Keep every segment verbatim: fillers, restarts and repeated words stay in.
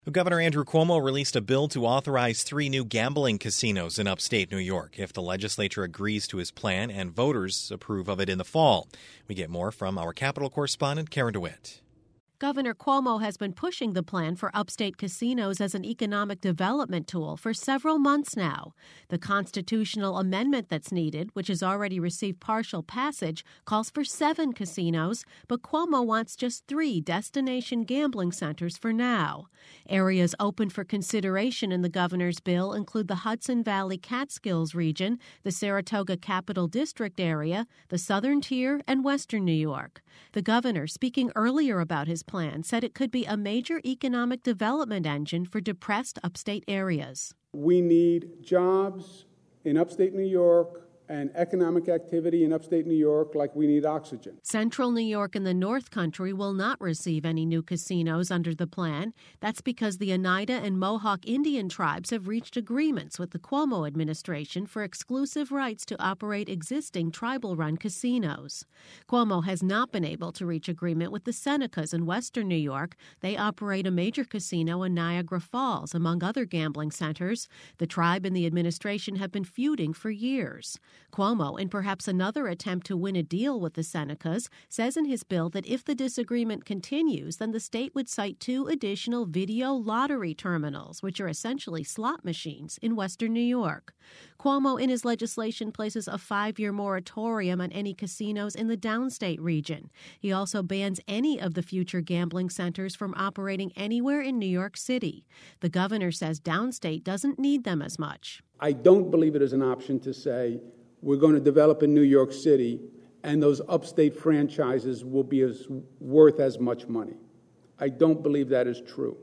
Governor Andrew Cuomo released a bill to authorize three new gambling casinos in upstate New York if the legislature agrees to his plan and voters approve of it in the fall. We get more from our Capitol correspondent, Karen DeWitt. Governor Cuomo has been pushing the plan for upstate casinos as an economic development tool for several months now. The constitutional amendment that's needed, which has already received partial passage, calls for seven casinos, but Cuomo wants just three destination gambling centers for now. Areas open for consideration in the governor's bill include the Hudson Valley Catskills region, the Saratoga Capital District area, the Southern Tier, and Western New York. The governor, speaking earlier about his plan, said it could be a major economic development engine for depressed upstate areas. We need jobs in upstate New York and economic activity in upstate New York like we need oxygen. Central New York and the North Country will not receive any new casinos under the plan. That's because the Oneida and Mohawk Indian tribes have reached agreements with the Cuomo administration for exclusive rights to operate existing tribal-run casinos. Cuomo has not been able to reach agreement with the Senecas in Western New York. They operate a major casino in Niagara Falls, among other gambling centers. The tribe and the administration have been feuding for years. Cuomo, in perhaps another attempt to win a deal with the Senecas, says in his bill that if the disagreement continues, then the state would cite two additional video lottery terminals, which are essentially slot machines, in Western New York. Cuomo, in his legislation, places a five-year moratorium on any casinos in the downstate region. He also bans any of the future gambling centers from operating anywhere in New York City. The governor says downstate doesn't need them as much. I don't believe it is an option to say we're going to develop in New York City and those upstate franchises will be as worth as much money. I don't believe that is true.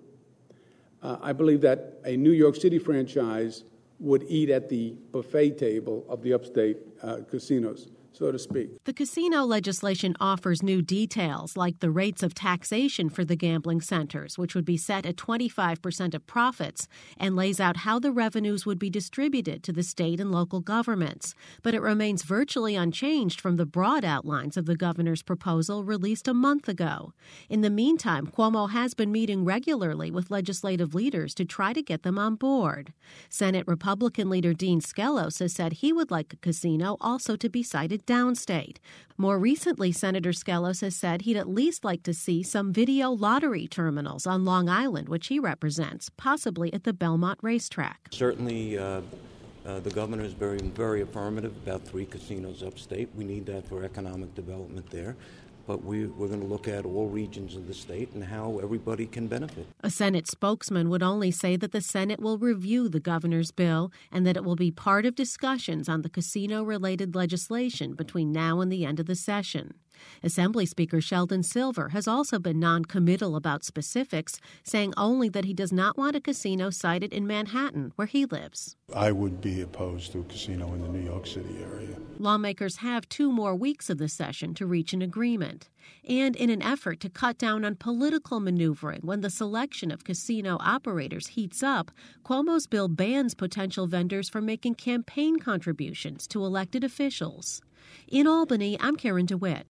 Uh, I believe that a New York City franchise would eat at the buffet table of the upstate uh, casinos, so to speak. The casino legislation offers new details, like the rates of taxation for the gambling centers, which would be set at twenty-five percent of profits, and lays out how the revenues would be distributed to the state and local governments. But it remains virtually unchanged from the broad outlines of the governor's proposal released a month ago. In the meantime, Cuomo has been meeting regularly with legislative leaders to try to get them on board. Senate Republican leader Dean Skelos has said he would like a casino also to be sited downstate. More recently, Senator Skelos has said he'd at least like to see some video lottery terminals on Long Island, which he represents, possibly at the Belmont racetrack. Certainly, uh, uh, the governor is very, very affirmative about three casinos upstate. We need that for economic development there. But we, we're going to look at all regions of the state and how everybody can benefit. A Senate spokesman would only say that the Senate will review the governor's bill and that it will be part of discussions on the casino-related legislation between now and the end of the session. Assembly Speaker Sheldon Silver has also been non-committal about specifics, saying only that he does not want a casino sited in Manhattan, where he lives. I would be opposed to a casino in the New York City area. Lawmakers have two more weeks of the session to reach an agreement. And in an effort to cut down on political maneuvering when the selection of casino operators heats up, Cuomo's bill bans potential vendors from making campaign contributions to elected officials. In Albany, I'm Karen DeWitt.